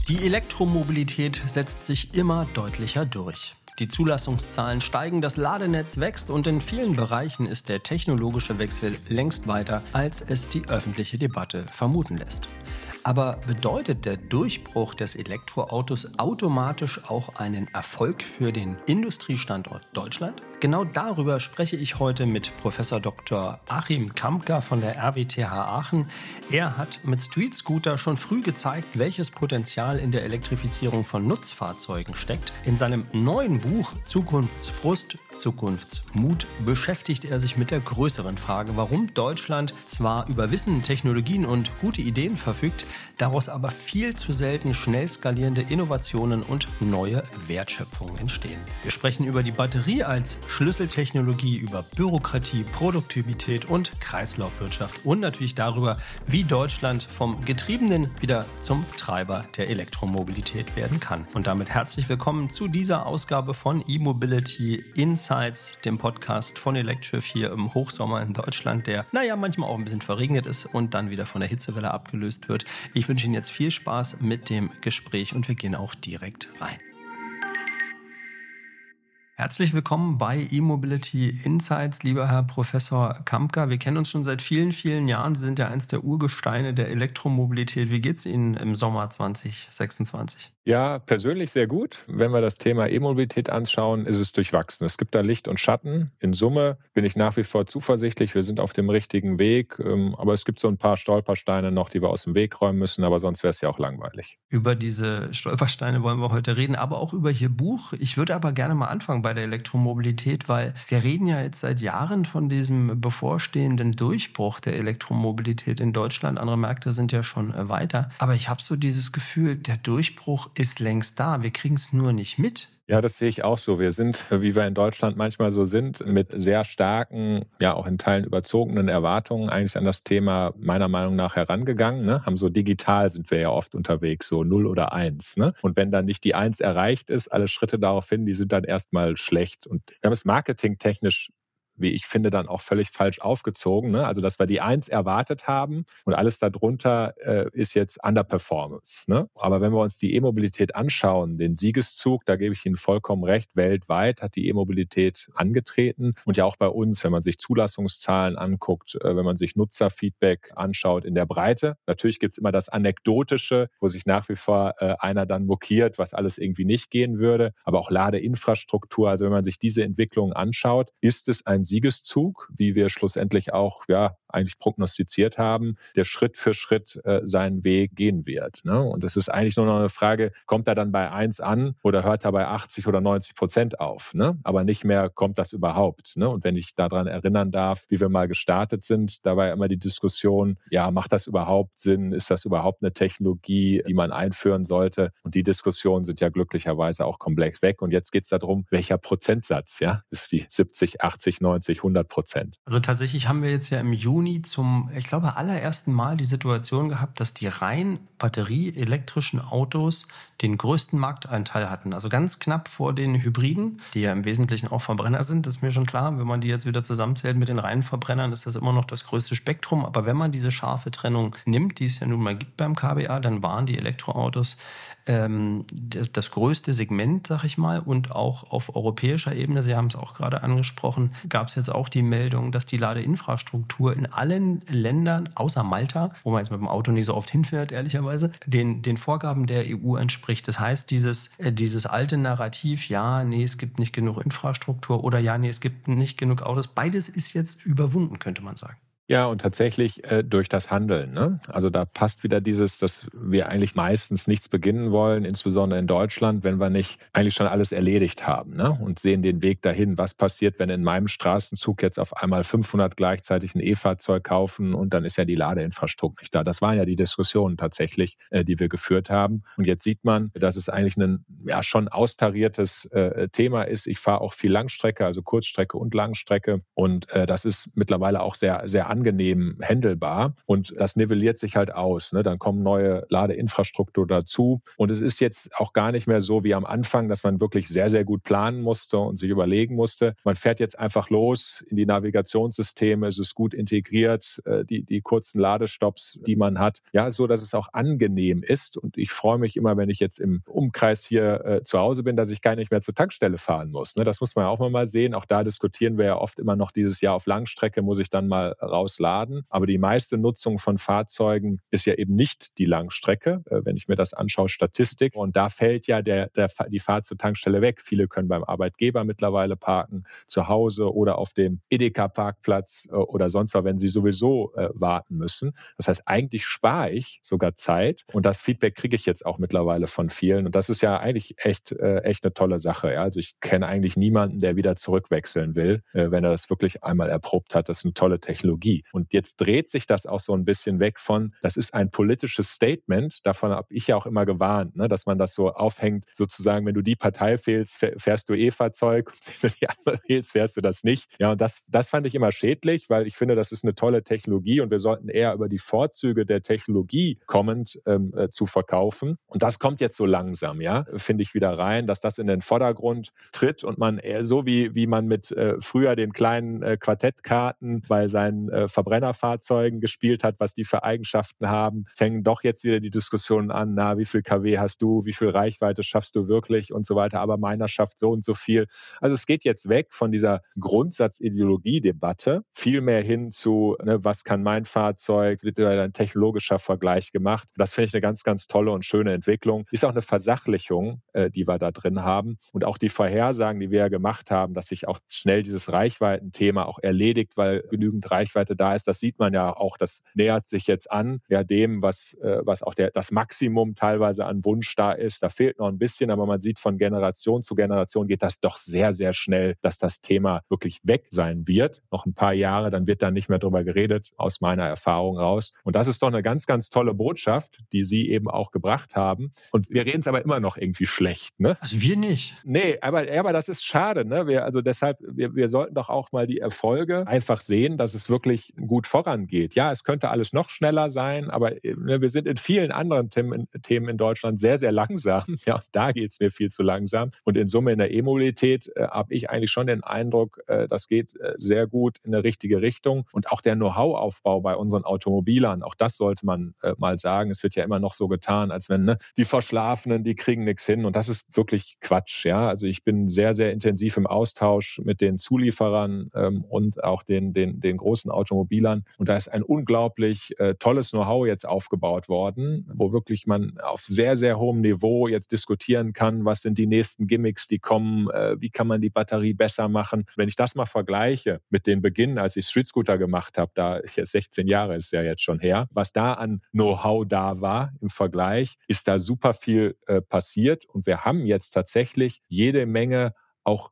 Die Elektromobilität setzt sich immer deutlicher durch. Die Zulassungszahlen steigen, das Ladenetz wächst und in vielen Bereichen ist der technologische Wechsel längst weiter, als es die öffentliche Debatte vermuten lässt. Aber bedeutet der Durchbruch des Elektroautos automatisch auch einen Erfolg für den Industriestandort Deutschland? Genau darüber spreche ich heute mit Professor Dr. Achim Kampka von der RWTH Aachen. Er hat mit Street Scooter schon früh gezeigt, welches Potenzial in der Elektrifizierung von Nutzfahrzeugen steckt. In seinem neuen Buch Zukunftsfrust, Zukunftsmut beschäftigt er sich mit der größeren Frage, warum Deutschland zwar über Wissen, Technologien und gute Ideen verfügt, daraus aber viel zu selten schnell skalierende Innovationen und neue Wertschöpfungen entstehen. Wir sprechen über die Batterie als Schlüsseltechnologie, über Bürokratie, Produktivität und Kreislaufwirtschaft und natürlich darüber, wie Deutschland vom Getriebenen wieder zum Treiber der Elektromobilität werden kann. Und damit herzlich willkommen zu dieser Ausgabe von E-Mobility Insights, dem Podcast von Electrif hier im Hochsommer in Deutschland, der, manchmal auch ein bisschen verregnet ist und dann wieder von der Hitzewelle abgelöst wird. Ich wünsche Ihnen jetzt viel Spaß mit dem Gespräch und wir gehen auch direkt rein. Herzlich willkommen bei E-Mobility Insights, lieber Herr Professor Kampka. Wir kennen uns schon seit vielen, vielen Jahren. Sie sind ja eins der Urgesteine der Elektromobilität. Wie geht es Ihnen im Sommer 2026? Ja, persönlich sehr gut. Wenn wir das Thema E-Mobilität anschauen, ist es durchwachsen. Es gibt da Licht und Schatten. In Summe bin ich nach wie vor zuversichtlich. Wir sind auf dem richtigen Weg. Aber es gibt so ein paar Stolpersteine noch, die wir aus dem Weg räumen müssen. Aber sonst wäre es ja auch langweilig. Über diese Stolpersteine wollen wir heute reden, aber auch über Ihr Buch. Ich würde aber gerne mal anfangen bei der Elektromobilität, weil wir reden ja jetzt seit Jahren von diesem bevorstehenden Durchbruch der Elektromobilität in Deutschland. Andere Märkte sind ja schon weiter. Aber ich habe so dieses Gefühl, der Durchbruch ist längst da. Wir kriegen es nur nicht mit. Ja, das sehe ich auch so. Wir sind, wie wir in Deutschland manchmal so sind, mit sehr starken, ja auch in Teilen überzogenen Erwartungen eigentlich an das Thema meiner Meinung nach herangegangen. Haben so digital sind wir ja oft unterwegs, so 0 oder 1. Und wenn dann nicht die 1 erreicht ist, alle Schritte darauf hin, die sind dann erstmal schlecht. Und wir haben es marketingtechnisch, wie ich finde, dann auch völlig falsch aufgezogen. Also, dass wir die 1 erwartet haben und alles darunter ist jetzt Underperformance. Aber wenn wir uns die E-Mobilität anschauen, den Siegeszug, da gebe ich Ihnen vollkommen recht, weltweit hat die E-Mobilität angetreten. Und ja auch bei uns, wenn man sich Zulassungszahlen anguckt, wenn man sich Nutzerfeedback anschaut in der Breite. Natürlich gibt es immer das Anekdotische, wo sich nach wie vor einer dann mokiert, was alles irgendwie nicht gehen würde. Aber auch Ladeinfrastruktur, also wenn man sich diese Entwicklungen anschaut, ist es ein Siegeszug, wie wir schlussendlich auch eigentlich prognostiziert haben, der Schritt für Schritt seinen Weg gehen wird. Und es ist eigentlich nur noch eine Frage, kommt er dann bei 1 an oder hört er bei 80 oder 90% auf? Aber nicht mehr, kommt das überhaupt? Und wenn ich daran erinnern darf, wie wir mal gestartet sind, da war ja immer die Diskussion, macht das überhaupt Sinn? Ist das überhaupt eine Technologie, die man einführen sollte? Und die Diskussionen sind ja glücklicherweise auch komplett weg. Und jetzt geht es darum, welcher Prozentsatz, ist die 70, 80, 90, 100%. Also tatsächlich haben wir jetzt ja im Juni zum, ich glaube, allerersten Mal die Situation gehabt, dass die rein batterieelektrischen Autos den größten Markteinteil hatten. Also ganz knapp vor den Hybriden, die ja im Wesentlichen auch Verbrenner sind, das ist mir schon klar. Wenn man die jetzt wieder zusammenzählt mit den reinen Verbrennern, ist das immer noch das größte Spektrum. Aber wenn man diese scharfe Trennung nimmt, die es ja nun mal gibt beim KBA, dann waren die Elektroautos das größte Segment, sag ich mal, und auch auf europäischer Ebene, Sie haben es auch gerade angesprochen, gab es jetzt auch die Meldung, dass die Ladeinfrastruktur in allen Ländern, außer Malta, wo man jetzt mit dem Auto nicht so oft hinfährt, ehrlicherweise, den Vorgaben der EU entspricht. Das heißt, dieses alte Narrativ, es gibt nicht genug Infrastruktur oder es gibt nicht genug Autos, beides ist jetzt überwunden, könnte man sagen. Ja, und tatsächlich durch das Handeln. Also da passt wieder dieses, dass wir eigentlich meistens nichts beginnen wollen, insbesondere in Deutschland, wenn wir nicht eigentlich schon alles erledigt haben und sehen den Weg dahin. Was passiert, wenn in meinem Straßenzug jetzt auf einmal 500 gleichzeitig ein E-Fahrzeug kaufen und dann ist ja die Ladeinfrastruktur nicht da. Das waren ja die Diskussionen tatsächlich, die wir geführt haben. Und jetzt sieht man, dass es eigentlich ein schon austariertes Thema ist. Ich fahre auch viel Langstrecke, also Kurzstrecke und Langstrecke. Und das ist mittlerweile auch sehr, sehr angenehm handelbar. Und das nivelliert sich halt aus. Ne? Dann kommen neue Ladeinfrastruktur dazu. Und es ist jetzt auch gar nicht mehr so wie am Anfang, dass man wirklich sehr, sehr gut planen musste und sich überlegen musste. Man fährt jetzt einfach los in die Navigationssysteme, es ist gut integriert, die kurzen Ladestops, die man hat, ja, so dass es auch angenehm ist. Und ich freue mich immer, wenn ich jetzt im Umkreis hier zu Hause bin, dass ich gar nicht mehr zur Tankstelle fahren muss. Ne? Das muss man ja auch mal sehen. Auch da diskutieren wir ja oft immer noch dieses Jahr, auf Langstrecke muss ich dann mal rausladen. Aber die meiste Nutzung von Fahrzeugen ist ja eben nicht die Langstrecke, wenn ich mir das anschaue, Statistik. Und da fällt ja die Fahrt zur Tankstelle weg. Viele können beim Arbeitgeber mittlerweile parken, zu Hause oder auf dem Edeka-Parkplatz oder sonst was, wenn sie sowieso warten müssen. Das heißt, eigentlich spare ich sogar Zeit. Und das Feedback kriege ich jetzt auch mittlerweile von vielen. Und das ist ja eigentlich echt eine tolle Sache. Ja? Also ich kenne eigentlich niemanden, der wieder zurückwechseln will, wenn er das wirklich einmal erprobt hat. Das ist eine tolle Technologie. Und jetzt dreht sich das auch so ein bisschen weg von, das ist ein politisches Statement. Davon habe ich ja auch immer gewarnt, ne? Dass man das so aufhängt, sozusagen, wenn du die Partei wählst, fährst du E-Fahrzeug. Wenn du die andere wählst, fährst du das nicht. Ja, und das fand ich immer schädlich, weil ich finde, das ist eine tolle Technologie und wir sollten eher über die Vorzüge der Technologie kommend zu verkaufen. Und das kommt jetzt so langsam, ja, finde ich wieder rein, dass das in den Vordergrund tritt und man eher so wie man mit früher den kleinen Quartettkarten bei seinen Verbrennerfahrzeugen gespielt hat, was die für Eigenschaften haben, fängen doch jetzt wieder die Diskussionen an, wie viel kW hast du, wie viel Reichweite schaffst du wirklich und so weiter, aber meiner schafft so und so viel. Also es geht jetzt weg von dieser Grundsatzideologie-Debatte, viel mehr hin zu, was kann mein Fahrzeug, wird ein technologischer Vergleich gemacht. Das finde ich eine ganz, ganz tolle und schöne Entwicklung. Ist auch eine Versachlichung, die wir da drin haben und auch die Vorhersagen, die wir ja gemacht haben, dass sich auch schnell dieses Reichweitenthema auch erledigt, weil genügend Reichweite da ist. Das sieht man ja auch, das nähert sich jetzt an, ja, dem, was auch das Maximum teilweise an Wunsch da ist. Da fehlt noch ein bisschen, aber man sieht, von Generation zu Generation geht das doch sehr, sehr schnell, dass das Thema wirklich weg sein wird. Noch ein paar Jahre, dann wird da nicht mehr drüber geredet, aus meiner Erfahrung raus. Und das ist doch eine ganz, ganz tolle Botschaft, die Sie eben auch gebracht haben. Und wir reden es aber immer noch irgendwie schlecht, ne? Also wir nicht. Nee, aber das ist schade, ne? Wir sollten doch auch mal die Erfolge einfach sehen, dass es wirklich gut vorangeht. Ja, es könnte alles noch schneller sein, aber wir sind in vielen anderen Themen in Deutschland sehr, sehr langsam. Ja, da geht es mir viel zu langsam. Und in Summe in der E-Mobilität habe ich eigentlich schon den Eindruck, das geht sehr gut in eine richtige Richtung. Und auch der Know-how-Aufbau bei unseren Automobilern, auch das sollte man mal sagen. Es wird ja immer noch so getan, als wenn die Verschlafenen, die kriegen nichts hin. Und das ist wirklich Quatsch. Ja, also ich bin sehr, sehr intensiv im Austausch mit den Zulieferern und auch den großen Automobilern. Und da ist ein unglaublich tolles Know-how jetzt aufgebaut worden, wo wirklich man auf sehr, sehr hohem Niveau jetzt diskutieren kann, was sind die nächsten Gimmicks, die kommen, wie kann man die Batterie besser machen. Wenn ich das mal vergleiche mit den Beginn, als ich Street Scooter gemacht habe, da 16 Jahre ist ja jetzt schon her, was da an Know-how da war im Vergleich, ist da super viel passiert und wir haben jetzt tatsächlich jede Menge auch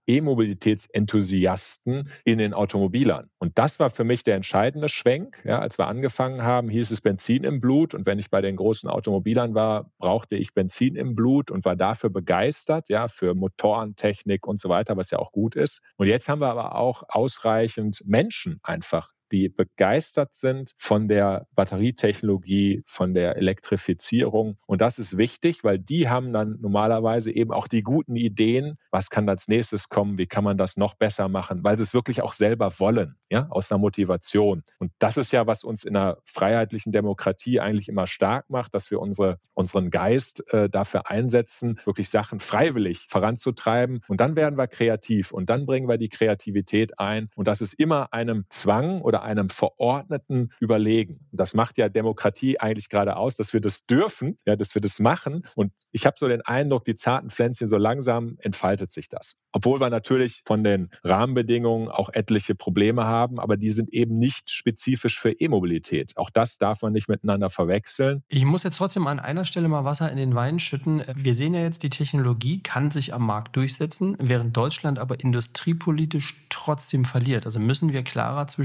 E-Mobilitätsenthusiasten in den Automobilern. Und das war für mich der entscheidende Schwenk. Ja, als wir angefangen haben, hieß es Benzin im Blut. Und wenn ich bei den großen Automobilern war, brauchte ich Benzin im Blut und war dafür begeistert, ja, für Motorentechnik und so weiter, was ja auch gut ist. Und jetzt haben wir aber auch ausreichend Menschen einfach, die begeistert sind von der Batterietechnologie, von der Elektrifizierung. Und das ist wichtig, weil die haben dann normalerweise eben auch die guten Ideen, was kann als nächstes kommen, wie kann man das noch besser machen, weil sie es wirklich auch selber wollen, ja, aus einer Motivation. Und das ist ja, was uns in einer freiheitlichen Demokratie eigentlich immer stark macht, dass wir unseren Geist dafür einsetzen, wirklich Sachen freiwillig voranzutreiben. Und dann werden wir kreativ und dann bringen wir die Kreativität ein. Und das ist immer einem Zwang oder einem verordneten Überlegen. Und das macht ja Demokratie eigentlich gerade aus, dass wir das dürfen, ja, dass wir das machen. Und ich habe so den Eindruck, die zarten Pflänzchen, so langsam entfaltet sich das. Obwohl wir natürlich von den Rahmenbedingungen auch etliche Probleme haben, aber die sind eben nicht spezifisch für E-Mobilität. Auch das darf man nicht miteinander verwechseln. Ich muss jetzt trotzdem an einer Stelle mal Wasser in den Wein schütten. Wir sehen ja jetzt, die Technologie kann sich am Markt durchsetzen, während Deutschland aber industriepolitisch trotzdem verliert. Also müssen wir klarer zwischen dem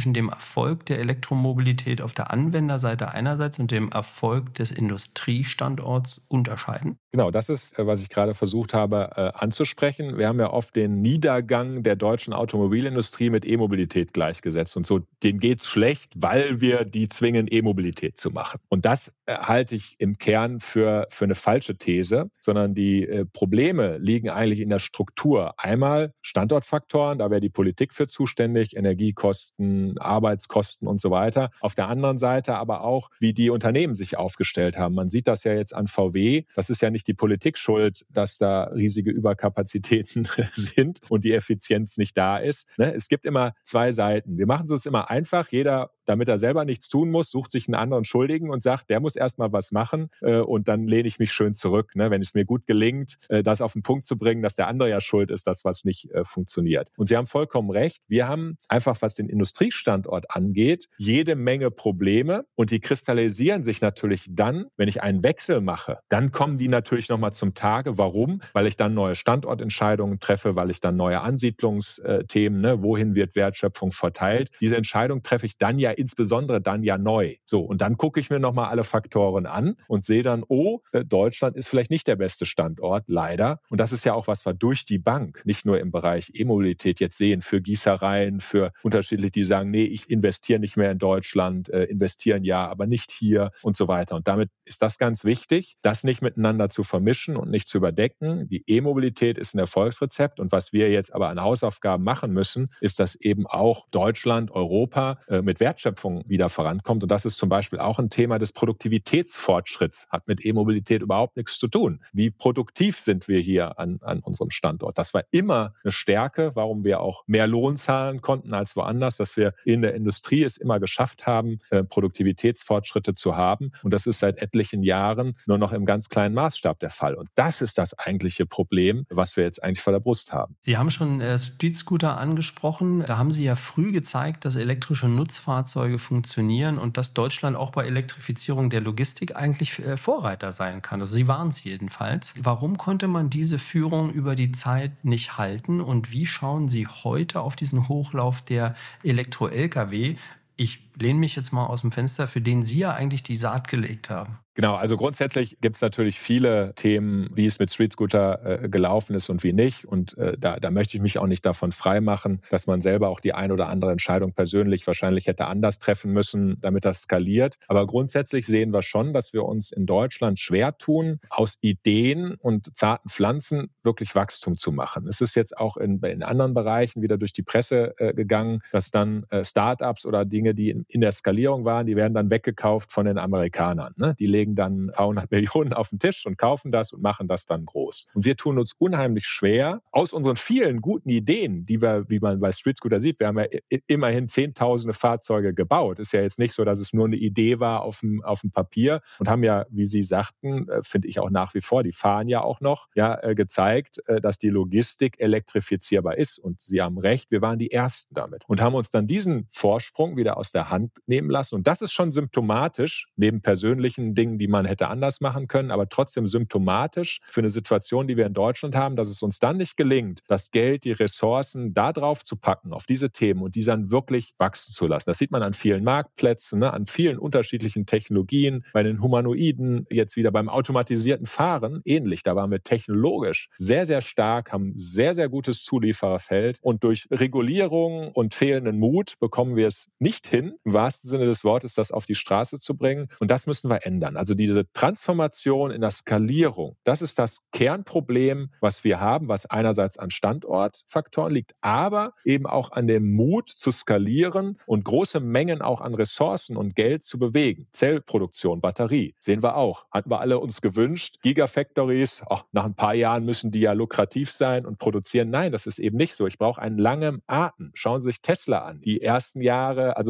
Erfolg der Elektromobilität auf der Anwenderseite einerseits und dem Erfolg des Industriestandorts unterscheiden? Genau, das ist, was ich gerade versucht habe anzusprechen. Wir haben ja oft den Niedergang der deutschen Automobilindustrie mit E-Mobilität gleichgesetzt. Und so, denen geht's schlecht, weil wir die zwingen, E-Mobilität zu machen. Und das halte ich im Kern für eine falsche These, sondern die Probleme liegen eigentlich in der Struktur. Einmal Standortfaktoren, da wäre die Politik für zuständig, Energiekosten, Arbeitskosten und so weiter. Auf der anderen Seite aber auch, wie die Unternehmen sich aufgestellt haben. Man sieht das ja jetzt an VW. Das ist ja nicht die Politik schuld, dass da riesige Überkapazitäten sind und die Effizienz nicht da ist. Es gibt immer zwei Seiten. Wir machen es uns immer einfach. Jeder, damit er selber nichts tun muss, sucht sich einen anderen Schuldigen und sagt, der muss erst mal was machen und dann lehne ich mich schön zurück. Wenn es mir gut gelingt, das auf den Punkt zu bringen, dass der andere ja schuld ist, dass was nicht funktioniert. Und Sie haben vollkommen recht. Wir haben einfach, was den Industriestandort angeht, jede Menge Probleme und die kristallisieren sich natürlich dann, wenn ich einen Wechsel mache. Dann kommen die natürlich nochmal zum Tage. Warum? Weil ich dann neue Standortentscheidungen treffe, weil ich dann neue Ansiedlungsthemen, wohin wird Wertschöpfung verteilt. Diese Entscheidung treffe ich dann ja insbesondere dann ja neu. So, und dann gucke ich mir nochmal alle Faktoren an und sehe dann, Deutschland ist vielleicht nicht der beste Standort, leider. Und das ist ja auch, was wir durch die Bank, nicht nur im Bereich E-Mobilität jetzt sehen, für Gießereien, für unterschiedliche, die sagen, nee, ich investiere nicht mehr in Deutschland, investieren ja, aber nicht hier und so weiter. Und damit ist das ganz wichtig, das nicht miteinander zu vermischen und nicht zu überdecken. Die E-Mobilität ist ein Erfolgsrezept und was wir jetzt aber an Hausaufgaben machen müssen, ist, dass eben auch Deutschland, Europa mit Wertschöpfung wieder vorankommt. Und das ist zum Beispiel auch ein Thema des Produktivitätsfortschritts, hat mit E-Mobilität überhaupt nichts zu tun. Wie produktiv sind wir hier an unserem Standort? Das war immer eine Stärke, warum wir auch mehr Lohn zahlen konnten als woanders, dass wir in der Industrie es immer geschafft haben, Produktivitätsfortschritte zu haben. Und das ist seit etlichen Jahren nur noch im ganz kleinen Maßstab der Fall. Und das ist das eigentliche Problem, was wir jetzt eigentlich vor der Brust haben. Sie haben schon Street Scooter angesprochen. Da haben Sie ja früh gezeigt, dass elektrische Nutzfahrzeuge funktionieren und dass Deutschland auch bei Elektrifizierung der Logistik eigentlich Vorreiter sein kann. Also Sie waren es jedenfalls. Warum konnte man diese Führung über die Zeit nicht halten und wie schauen Sie heute auf diesen Hochlauf der Elektro-Lkw? Ich lehne mich jetzt mal aus dem Fenster, für den Sie ja eigentlich die Saat gelegt haben. Genau, also grundsätzlich gibt es natürlich viele Themen, wie es mit Street Scooter gelaufen ist und wie nicht. Und da möchte ich mich auch nicht davon freimachen, dass man selber auch die ein oder andere Entscheidung persönlich wahrscheinlich hätte anders treffen müssen, damit das skaliert. Aber grundsätzlich sehen wir schon, dass wir uns in Deutschland schwer tun, aus Ideen und zarten Pflanzen wirklich Wachstum zu machen. Es ist jetzt auch in anderen Bereichen wieder durch die Presse gegangen, dass dann Startups oder Dinge, die in der Skalierung waren, die werden dann weggekauft von den Amerikanern. Die legen dann ein paar hundert Millionen auf den Tisch und kaufen das und machen das dann groß. Und wir tun uns unheimlich schwer, aus unseren vielen guten Ideen, die wir, wie man bei Street Scooter sieht, wir haben ja immerhin Zehntausende Fahrzeuge gebaut. Ist ja jetzt nicht so, dass es nur eine Idee war auf dem Papier und haben ja, wie Sie sagten, finde ich auch nach wie vor, die fahren ja auch noch, gezeigt, dass die Logistik elektrifizierbar ist. Und Sie haben recht, wir waren die Ersten damit und haben uns dann diesen Vorsprung wieder aus der Hand nehmen lassen. Und das ist schon symptomatisch, neben persönlichen Dingen, die man hätte anders machen können, aber trotzdem symptomatisch für eine Situation, die wir in Deutschland haben, dass es uns dann nicht gelingt, das Geld, die Ressourcen da drauf zu packen, auf diese Themen und diese dann wirklich wachsen zu lassen. Das sieht man an vielen Marktplätzen, an vielen unterschiedlichen Technologien, bei den Humanoiden, jetzt wieder beim automatisierten Fahren, ähnlich. Da waren wir technologisch sehr, sehr stark, haben sehr, sehr gutes Zuliefererfeld und durch Regulierung und fehlenden Mut bekommen wir es nicht hin, im wahrsten Sinne des Wortes, das auf die Straße zu bringen. Und das müssen wir ändern. Also diese Transformation in der Skalierung, das ist das Kernproblem, was wir haben, was einerseits an Standortfaktoren liegt, aber eben auch an dem Mut zu skalieren und große Mengen auch an Ressourcen und Geld zu bewegen. Zellproduktion, Batterie, sehen wir auch. Hatten wir alle uns gewünscht. Gigafactories, nach ein paar Jahren müssen die ja lukrativ sein und produzieren. Nein, das ist eben nicht so. Ich brauche einen langen Atem. Schauen Sie sich Tesla an. Die ersten Jahre, also viel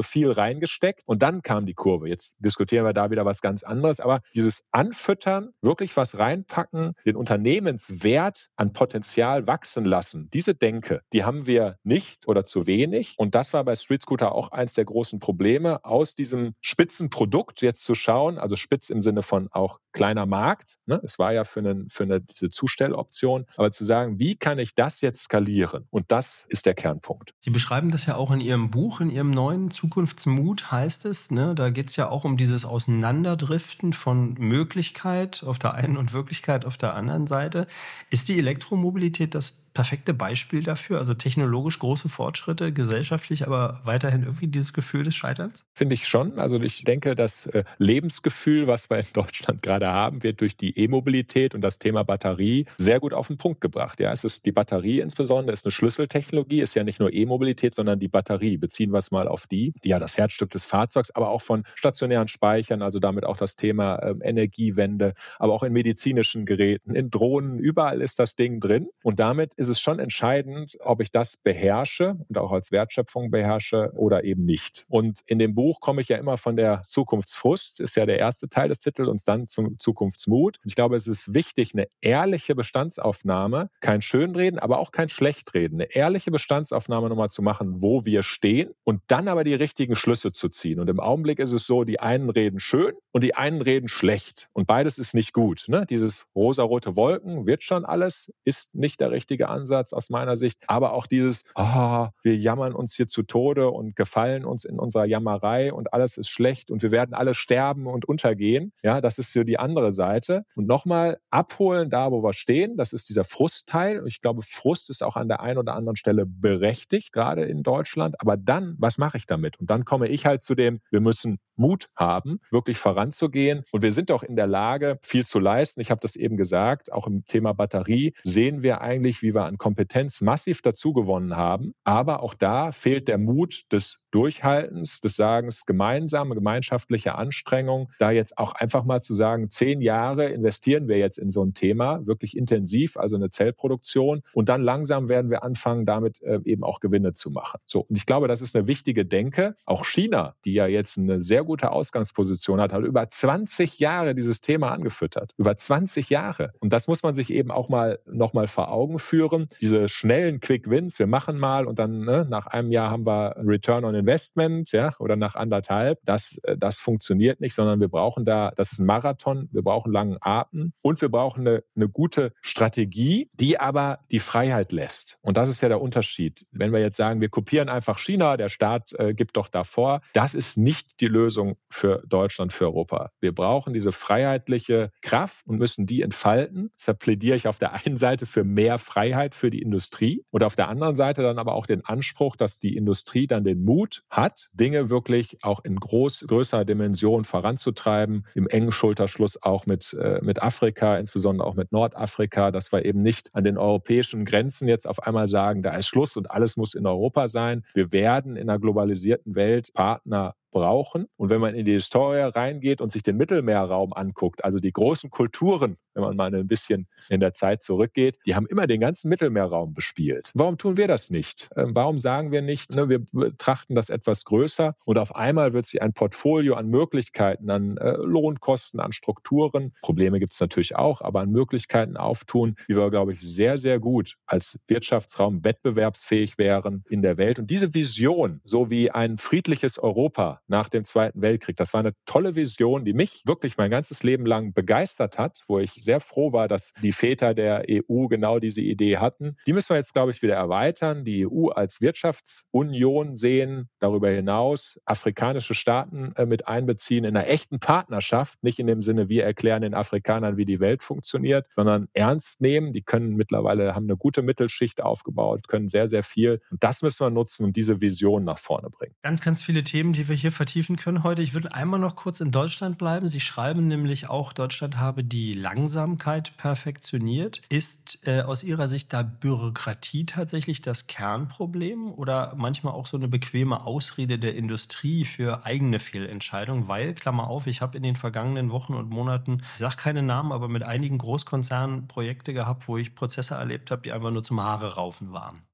reingesteckt und dann kam die Kurve. Jetzt diskutieren wir da wieder was ganz anderes, aber dieses Anfüttern, wirklich was reinpacken, den Unternehmenswert an Potenzial wachsen lassen, diese Denke, die haben wir nicht oder zu wenig. Und das war bei Street Scooter auch eins der großen Probleme, aus diesem Spitzenprodukt jetzt zu schauen, also spitz im Sinne von auch kleiner Markt, ne? Es war ja für diese Zustelloption, aber zu sagen, wie kann ich das jetzt skalieren? Und das ist der Kernpunkt. Sie beschreiben das ja auch in Ihrem Buch, in Ihrem neuen Zukunftsmut heißt es, ne? Da geht es ja auch um dieses Auseinanderdriften von Möglichkeit auf der einen und Wirklichkeit auf der anderen Seite. Ist die Elektromobilität das perfekte Beispiel dafür? Also technologisch große Fortschritte, gesellschaftlich aber weiterhin irgendwie dieses Gefühl des Scheiterns? Finde ich schon. Also ich denke, das Lebensgefühl, was wir in Deutschland gerade haben, wird durch die E-Mobilität und das Thema Batterie sehr gut auf den Punkt gebracht. Ja, es ist die Batterie insbesondere, ist eine Schlüsseltechnologie, ist ja nicht nur E-Mobilität, sondern die Batterie. Beziehen wir es mal auf die ja das Herzstück des Fahrzeugs, aber auch von stationären Speichern, also damit auch das Thema Energiewende, aber auch in medizinischen Geräten, in Drohnen, überall ist das Ding drin. Und damit ist es schon entscheidend, ob ich das beherrsche und auch als Wertschöpfung beherrsche oder eben nicht. Und in dem Buch komme ich ja immer von der Zukunftsfrust, ist ja der erste Teil des Titels, und dann zum Zukunftsmut. Und ich glaube, es ist wichtig, eine ehrliche Bestandsaufnahme, kein Schönreden, aber auch kein Schlechtreden, eine ehrliche Bestandsaufnahme nochmal zu machen, wo wir stehen und dann aber die richtigen Schlüsse zu ziehen. Und im Augenblick ist es so, die einen reden schön und die einen reden schlecht. Und beides ist nicht gut. Ne? Dieses rosarote Wolken wird schon alles, ist nicht der richtige Ansatz aus meiner Sicht. Aber auch dieses, wir jammern uns hier zu Tode und gefallen uns in unserer Jammerei und alles ist schlecht und wir werden alle sterben und untergehen. Ja, das ist so die andere Seite. Und nochmal abholen da, wo wir stehen. Das ist dieser Frustteil. Und ich glaube, Frust ist auch an der einen oder anderen Stelle berechtigt, gerade in Deutschland. Aber dann, was mache ich damit? Und dann komme ich halt zu dem, wir müssen Mut haben, wirklich voranzugehen. Und wir sind doch in der Lage, viel zu leisten. Ich habe das eben gesagt, auch im Thema Batterie sehen wir eigentlich, wie wir an Kompetenz massiv dazu gewonnen haben. Aber auch da fehlt der Mut des Durchhaltens, des Sagens, gemeinschaftliche Anstrengung, da jetzt auch einfach mal zu sagen, 10 Jahre investieren wir jetzt in so ein Thema, wirklich intensiv, also eine Zellproduktion. Und dann langsam werden wir anfangen, damit eben auch Gewinne zu machen. So, und ich glaube, das ist eine wichtige Denke. Auch China, die ja jetzt eine sehr gute Ausgangsposition hat über 20 Jahre dieses Thema angefüttert. Über 20 Jahre. Und das muss man sich eben auch mal nochmal vor Augen führen. Diese schnellen Quick Wins, wir machen mal und dann nach einem Jahr haben wir Return on Investment, ja, oder nach 1,5. Das funktioniert nicht, sondern wir brauchen das ist ein Marathon, wir brauchen langen Atem und wir brauchen eine gute Strategie, die aber die Freiheit lässt. Und das ist ja der Unterschied. Wenn wir jetzt sagen, wir kopieren einfach China, der Staat gibt doch davor, das ist nicht die Lösung für Deutschland, für Europa. Wir brauchen diese freiheitliche Kraft und müssen die entfalten. Deshalb plädiere ich auf der einen Seite für mehr Freiheit für die Industrie und auf der anderen Seite dann aber auch den Anspruch, dass die Industrie dann den Mut hat, Dinge wirklich auch in größerer Dimension voranzutreiben, im engen Schulterschluss auch mit Afrika, insbesondere auch mit Nordafrika, dass wir eben nicht an den europäischen Grenzen jetzt auf einmal sagen, da ist Schluss und alles muss in Europa sein. Wir werden in einer globalisierten Welt Partner brauchen. Und wenn man in die Historie reingeht und sich den Mittelmeerraum anguckt, also die großen Kulturen, wenn man mal ein bisschen in der Zeit zurückgeht, die haben immer den ganzen Mittelmeerraum bespielt. Warum tun wir das nicht? Warum sagen wir nicht, wir betrachten das etwas größer und auf einmal wird sich ein Portfolio an Möglichkeiten, an Lohnkosten, an Strukturen, Probleme gibt es natürlich auch, aber an Möglichkeiten auftun, wie wir, glaube ich, sehr, sehr gut als Wirtschaftsraum wettbewerbsfähig wären in der Welt. Und diese Vision, so wie ein friedliches Europa nach dem Zweiten Weltkrieg. Das war eine tolle Vision, die mich wirklich mein ganzes Leben lang begeistert hat, wo ich sehr froh war, dass die Väter der EU genau diese Idee hatten. Die müssen wir jetzt, glaube ich, wieder erweitern, die EU als Wirtschaftsunion sehen, darüber hinaus afrikanische Staaten mit einbeziehen in einer echten Partnerschaft, nicht in dem Sinne, wir erklären den Afrikanern, wie die Welt funktioniert, sondern ernst nehmen. Die können mittlerweile, haben eine gute Mittelschicht aufgebaut, können sehr, sehr viel. Und das müssen wir nutzen und diese Vision nach vorne bringen. Ganz, ganz viele Themen, die wir hier vertiefen können heute. Ich würde einmal noch kurz in Deutschland bleiben. Sie schreiben nämlich auch, Deutschland habe die Langsamkeit perfektioniert. Ist aus Ihrer Sicht da Bürokratie tatsächlich das Kernproblem oder manchmal auch so eine bequeme Ausrede der Industrie für eigene Fehlentscheidungen? Weil, Klammer auf, ich habe in den vergangenen Wochen und Monaten, ich sage keine Namen, aber mit einigen Großkonzernen Projekte gehabt, wo ich Prozesse erlebt habe, die einfach nur zum Haare raufen waren.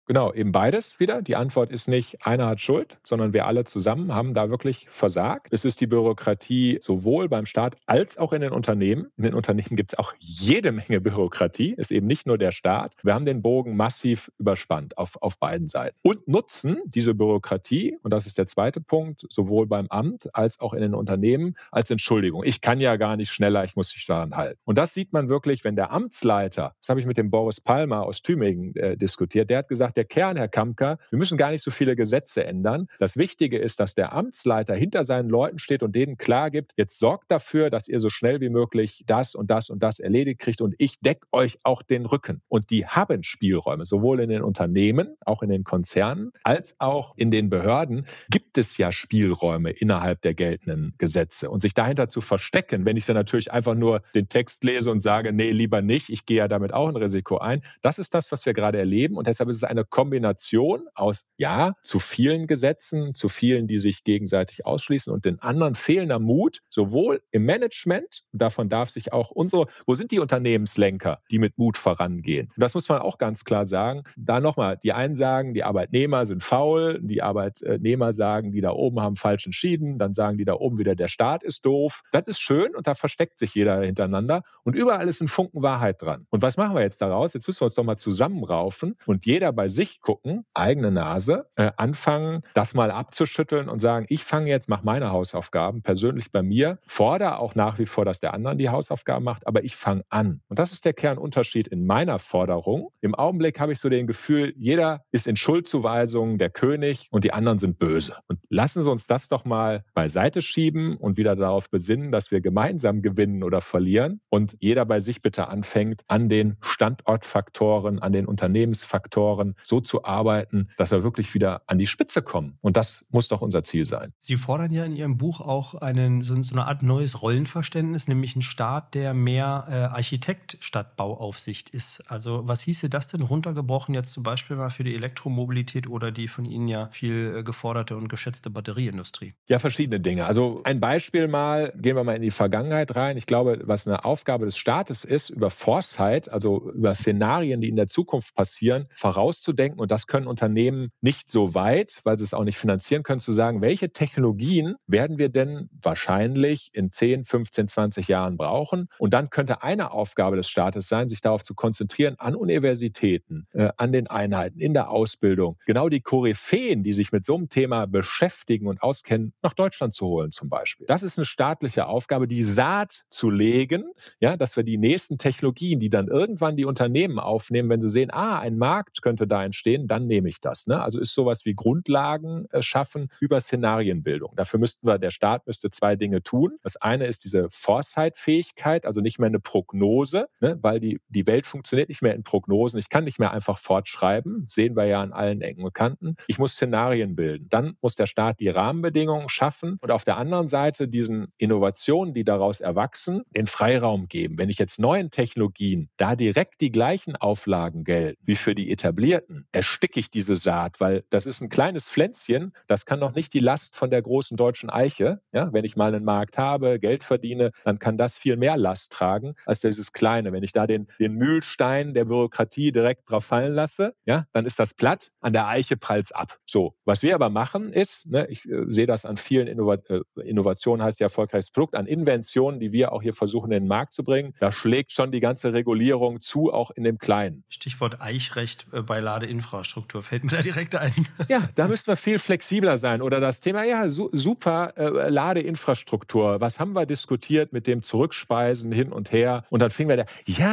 Genau, eben beides wieder. Die Antwort ist nicht, einer hat Schuld, sondern wir alle zusammen haben da wirklich versagt. Es ist die Bürokratie sowohl beim Staat als auch in den Unternehmen. In den Unternehmen gibt es auch jede Menge Bürokratie, ist eben nicht nur der Staat. Wir haben den Bogen massiv überspannt auf beiden Seiten. Und nutzen diese Bürokratie, und das ist der zweite Punkt, sowohl beim Amt als auch in den Unternehmen, als Entschuldigung. Ich kann ja gar nicht schneller, ich muss mich daran halten. Und das sieht man wirklich, wenn der Amtsleiter, das habe ich mit dem Boris Palmer aus Tübingen diskutiert, der hat gesagt, der Kern, Herr Kamker, wir müssen gar nicht so viele Gesetze ändern. Das Wichtige ist, dass der Amtsleiter hinter seinen Leuten steht und denen klar gibt, jetzt sorgt dafür, dass ihr so schnell wie möglich das und das und das erledigt kriegt und ich decke euch auch den Rücken. Und die haben Spielräume, sowohl in den Unternehmen, auch in den Konzernen, als auch in den Behörden gibt es ja Spielräume innerhalb der geltenden Gesetze. Und sich dahinter zu verstecken, wenn ich dann natürlich einfach nur den Text lese und sage, nee, lieber nicht, ich gehe ja damit auch ein Risiko ein, das ist das, was wir gerade erleben. Und deshalb ist es eine Kombination aus, ja, zu vielen Gesetzen, zu vielen, die sich gegenseitig ausschließen und den anderen fehlender Mut, sowohl im Management, und davon darf sich auch wo sind die Unternehmenslenker, die mit Mut vorangehen? Und das muss man auch ganz klar sagen. Da nochmal, die einen sagen, die Arbeitnehmer sind faul, die Arbeitnehmer sagen, die da oben haben falsch entschieden, dann sagen die da oben wieder, der Staat ist doof. Das ist schön und da versteckt sich jeder hintereinander und überall ist ein Funken Wahrheit dran. Und was machen wir jetzt daraus? Jetzt müssen wir uns doch mal zusammenraufen und jeder bei sich gucken, eigene Nase, anfangen, das mal abzuschütteln und sagen, ich fange jetzt, mache meine Hausaufgaben, persönlich bei mir, fordere auch nach wie vor, dass der andere die Hausaufgaben macht, aber ich fange an. Und das ist der Kernunterschied in meiner Forderung. Im Augenblick habe ich so den Gefühl, jeder ist in Schuldzuweisungen der König und die anderen sind böse. Und lassen Sie uns das doch mal beiseite schieben und wieder darauf besinnen, dass wir gemeinsam gewinnen oder verlieren und jeder bei sich bitte anfängt, an den Standortfaktoren, an den Unternehmensfaktoren so zu arbeiten, dass wir wirklich wieder an die Spitze kommen. Und das muss doch unser Ziel sein. Sie fordern ja in Ihrem Buch auch so eine Art neues Rollenverständnis, nämlich einen Staat, der mehr Architekt statt Bauaufsicht ist. Also was hieße das denn runtergebrochen jetzt zum Beispiel mal für die Elektromobilität oder die von Ihnen ja viel geforderte und geschätzte Batterieindustrie? Ja, verschiedene Dinge. Also ein Beispiel mal, gehen wir mal in die Vergangenheit rein. Ich glaube, was eine Aufgabe des Staates ist, über Foresight, also über Szenarien, die in der Zukunft passieren, vorauszudenken. Und das können Unternehmen nicht so weit, weil sie es auch nicht finanzieren können, zu sagen, welche Technologien werden wir denn wahrscheinlich in 10, 15, 20 Jahren brauchen. Und dann könnte eine Aufgabe des Staates sein, sich darauf zu konzentrieren, an Universitäten, an den Einheiten, in der Ausbildung, genau die Koryphäen, die sich mit so einem Thema beschäftigen und auskennen, nach Deutschland zu holen zum Beispiel. Das ist eine staatliche Aufgabe, die Saat zu legen, ja, dass wir die nächsten Technologien, die dann irgendwann die Unternehmen aufnehmen, wenn sie sehen, ein Markt könnte da entstehen, dann nehme ich das. Ne? Also ist sowas wie Grundlagen schaffen über Szenarienbildung. Dafür der Staat müsste zwei Dinge tun. Das eine ist diese Foresight-Fähigkeit, also nicht mehr eine Prognose, ne? Weil die Welt funktioniert nicht mehr in Prognosen. Ich kann nicht mehr einfach fortschreiben, sehen wir ja an allen Ecken und Kanten. Ich muss Szenarien bilden. Dann muss der Staat die Rahmenbedingungen schaffen und auf der anderen Seite diesen Innovationen, die daraus erwachsen, den Freiraum geben. Wenn ich jetzt neuen Technologien da direkt die gleichen Auflagen gelten wie für die etablierten, ersticke ich diese Saat, weil das ist ein kleines Pflänzchen, das kann noch nicht die Last von der großen deutschen Eiche. Ja, wenn ich mal einen Markt habe, Geld verdiene, dann kann das viel mehr Last tragen als dieses Kleine. Wenn ich da den Mühlstein der Bürokratie direkt drauf fallen lasse, ja, dann ist das platt, an der Eiche prallt's ab. So, was wir aber machen ist, ne, ich sehe das an vielen Innovationen, heißt ja erfolgreiches Produkt, an Inventionen, die wir auch hier versuchen in den Markt zu bringen, da schlägt schon die ganze Regulierung zu, auch in dem Kleinen. Stichwort Eichrecht bei Ladeinfrastruktur fällt mir da direkt ein. Ja, da müssten wir viel flexibler sein. Oder das Thema, ja, super Ladeinfrastruktur. Was haben wir diskutiert mit dem Zurückspeisen hin und her? Und dann fingen wir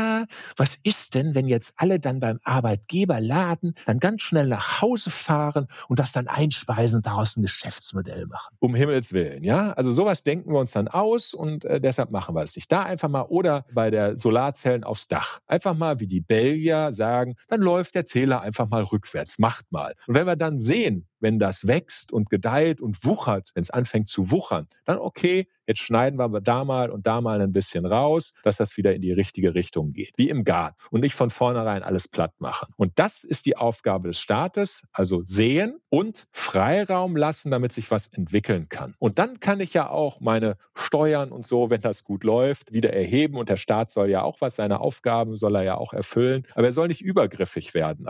was ist denn, wenn jetzt alle dann beim Arbeitgeber laden, dann ganz schnell nach Hause fahren und das dann einspeisen und daraus ein Geschäftsmodell machen? Um Himmels Willen, ja. Also sowas denken wir uns dann aus und deshalb machen wir es nicht. Da einfach mal oder bei der Solarzellen aufs Dach. Einfach mal, wie die Belgier sagen, dann läuft der Zähler einfach mal rückwärts. Macht mal. Und wenn wir dann sehen, wenn das wächst und gedeiht und wuchert, wenn es anfängt zu wuchern, dann okay, jetzt schneiden wir da mal und da mal ein bisschen raus, dass das wieder in die richtige Richtung geht, wie im Garten und nicht von vornherein alles platt machen. Und das ist die Aufgabe des Staates, also sehen und Freiraum lassen, damit sich was entwickeln kann. Und dann kann ich ja auch meine Steuern und so, wenn das gut läuft, wieder erheben und der Staat soll ja auch seine Aufgaben soll er ja auch erfüllen, aber er soll nicht übergriffig werden. Also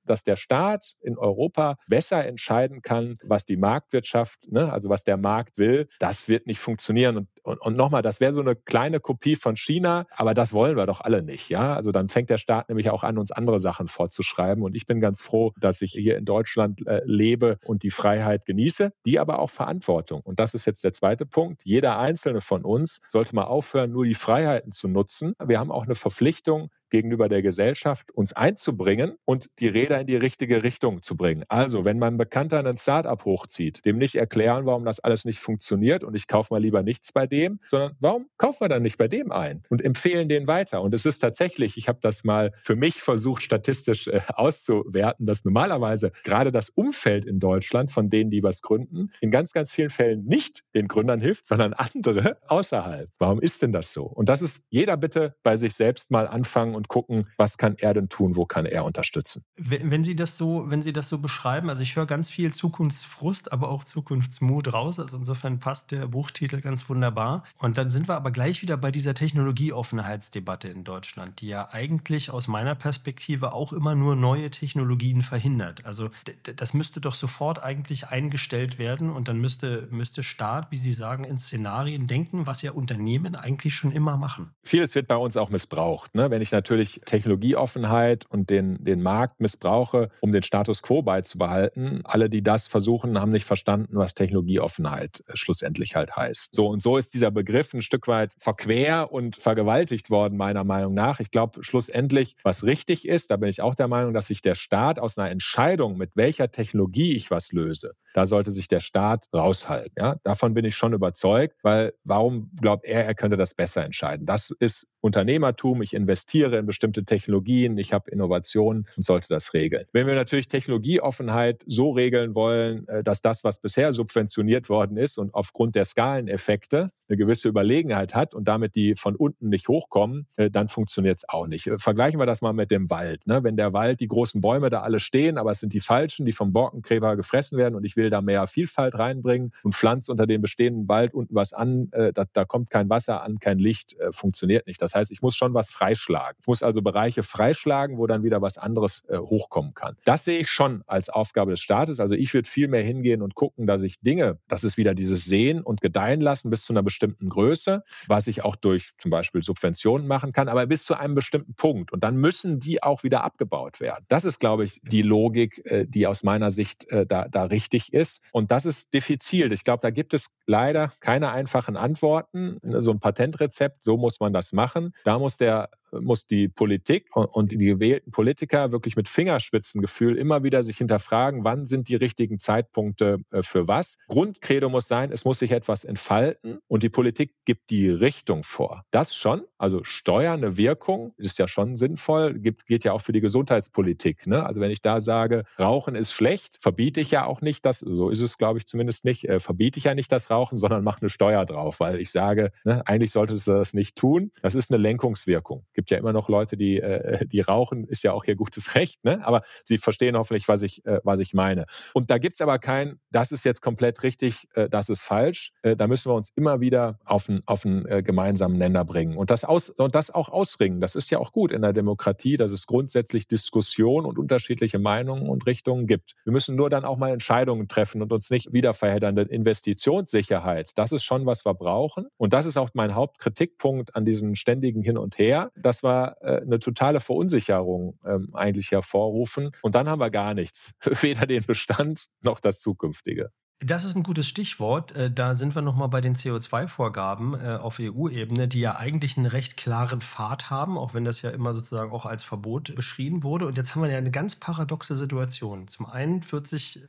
dass der Staat in Europa besser entscheiden kann, was die Marktwirtschaft, also was der Markt will, das wird nicht funktionieren. Und nochmal, das wäre so eine kleine Kopie von China, aber das wollen wir doch alle nicht. Ja? Also dann fängt der Staat nämlich auch an, uns andere Sachen vorzuschreiben. Und ich bin ganz froh, dass ich hier in Deutschland lebe und die Freiheit genieße, die aber auch Verantwortung. Und das ist jetzt der zweite Punkt. Jeder Einzelne von uns sollte mal aufhören, nur die Freiheiten zu nutzen. Wir haben auch eine Verpflichtung gegenüber der Gesellschaft, uns einzubringen und die Räder in die richtige Richtung zu bringen. Also, wenn mein Bekannter einen Start-up hochzieht, dem nicht erklären, warum das alles nicht funktioniert und ich kaufe mal lieber nichts bei dem, sondern warum kaufen wir dann nicht bei dem ein und empfehlen den weiter? Und es ist tatsächlich, ich habe das mal für mich versucht, statistisch auszuwerten, dass normalerweise gerade das Umfeld in Deutschland von denen, die was gründen, in ganz, ganz vielen Fällen nicht den Gründern hilft, sondern andere außerhalb. Warum ist denn das so? Und das ist jeder bitte bei sich selbst mal anfangen und gucken, was kann er denn tun, wo kann er unterstützen. Wenn Sie das so beschreiben, also ich höre ganz viel Zukunftsfrust, aber auch Zukunftsmut raus. Also insofern passt der Buchtitel ganz wunderbar. Und dann sind wir aber gleich wieder bei dieser Technologieoffenheitsdebatte in Deutschland, die ja eigentlich aus meiner Perspektive auch immer nur neue Technologien verhindert. Also das müsste doch sofort eigentlich eingestellt werden und dann müsste Staat, wie Sie sagen, in Szenarien denken, was ja Unternehmen eigentlich schon immer machen. Vieles wird bei uns auch missbraucht. Wenn ich natürlich Technologieoffenheit und den Markt missbrauche, um den Status quo beizubehalten, alle, die das versuchen, haben nicht verstanden, was Technologieoffenheit schlussendlich halt heißt. So und so ist dieser Begriff ein Stück weit verquer und vergewaltigt worden, meiner Meinung nach. Ich glaube, schlussendlich, was richtig ist, da bin ich auch der Meinung, dass sich der Staat aus einer Entscheidung, mit welcher Technologie ich was löse, da sollte sich der Staat raushalten. Ja? Davon bin ich schon überzeugt, weil warum glaubt er könnte das besser entscheiden? Das ist Unternehmertum, ich investiere in bestimmte Technologien, ich habe Innovationen und sollte das regeln. Wenn wir natürlich Technologieoffenheit so regeln wollen, dass das, was bisher subventioniert worden ist und aufgrund der Skaleneffekte eine gewisse Überlegenheit hat und damit die von unten nicht hochkommen, dann funktioniert es auch nicht. Vergleichen wir das mal mit dem Wald. Wenn der Wald, die großen Bäume da alle stehen, aber es sind die falschen, die vom Borkenkäfer gefressen werden und ich will da mehr Vielfalt reinbringen und pflanze unter dem bestehenden Wald unten was an, da kommt kein Wasser an, kein Licht, funktioniert nicht. Das heißt, ich muss schon was freischlagen. Ich muss also Bereiche freischlagen, wo dann wieder was anderes hochkommen kann. Das sehe ich schon als Aufgabe des Staates. Also ich würde viel mehr hingehen und gucken, dass ich Dinge, das ist wieder dieses Sehen und Gedeihen lassen bis zu einer bestimmten Größe, was ich auch durch zum Beispiel Subventionen machen kann, aber bis zu einem bestimmten Punkt. Und dann müssen die auch wieder abgebaut werden. Das ist, glaube ich, die Logik, die aus meiner Sicht da richtig ist. Und das ist diffizil. Ich glaube, da gibt es leider keine einfachen Antworten. So ein Patentrezept, so muss man das machen. Da muss die Politik und die gewählten Politiker wirklich mit Fingerspitzengefühl immer wieder sich hinterfragen, wann sind die richtigen Zeitpunkte für was. Grundcredo muss sein, es muss sich etwas entfalten und die Politik gibt die Richtung vor. Das schon, also steuernde Wirkung ist ja schon sinnvoll, geht ja auch für die Gesundheitspolitik. Also wenn ich da sage, Rauchen ist schlecht, verbiete ich ja auch nicht das, so ist es glaube ich zumindest nicht, verbiete ich ja nicht das Rauchen, sondern mache eine Steuer drauf, weil ich sage, eigentlich solltest du das nicht tun. Das ist eine Lenkungswirkung. Es gibt ja immer noch Leute, die rauchen, ist ja auch ihr gutes Recht, aber sie verstehen hoffentlich, was ich meine. Und da gibt es aber kein, das ist jetzt komplett richtig, das ist falsch. Da müssen wir uns immer wieder auf einen gemeinsamen Nenner bringen und das auch ausringen. Das ist ja auch gut in der Demokratie, dass es grundsätzlich Diskussion und unterschiedliche Meinungen und Richtungen gibt. Wir müssen nur dann auch mal Entscheidungen treffen und uns nicht wieder verheddern. Denn Investitionssicherheit, das ist schon, was wir brauchen. Und das ist auch mein Hauptkritikpunkt an diesem ständigen Hin und Her, dass wir eine totale Verunsicherung eigentlich hervorrufen. Und dann haben wir gar nichts. Weder den Bestand noch das Zukünftige. Das ist ein gutes Stichwort. Da sind wir nochmal bei den CO2-Vorgaben auf EU-Ebene, die ja eigentlich einen recht klaren Pfad haben, auch wenn das ja immer sozusagen auch als Verbot beschrieben wurde. Und jetzt haben wir ja eine ganz paradoxe Situation. Zum einen knapp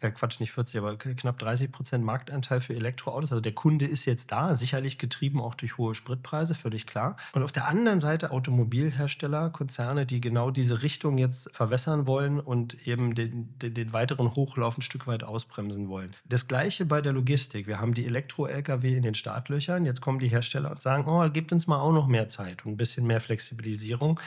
30% Marktanteil für Elektroautos. Also der Kunde ist jetzt da, sicherlich getrieben auch durch hohe Spritpreise, völlig klar. Und auf der anderen Seite Automobilhersteller, Konzerne, die genau diese Richtung jetzt verwässern wollen und eben den weiteren Hochlauf ein Stück weit ausbremsen wollen. Das Gleiche bei der Logistik. Wir haben die Elektro-Lkw in den Startlöchern. Jetzt kommen die Hersteller und sagen, gebt uns mal auch noch mehr Zeit und ein bisschen mehr Flexibilisierung.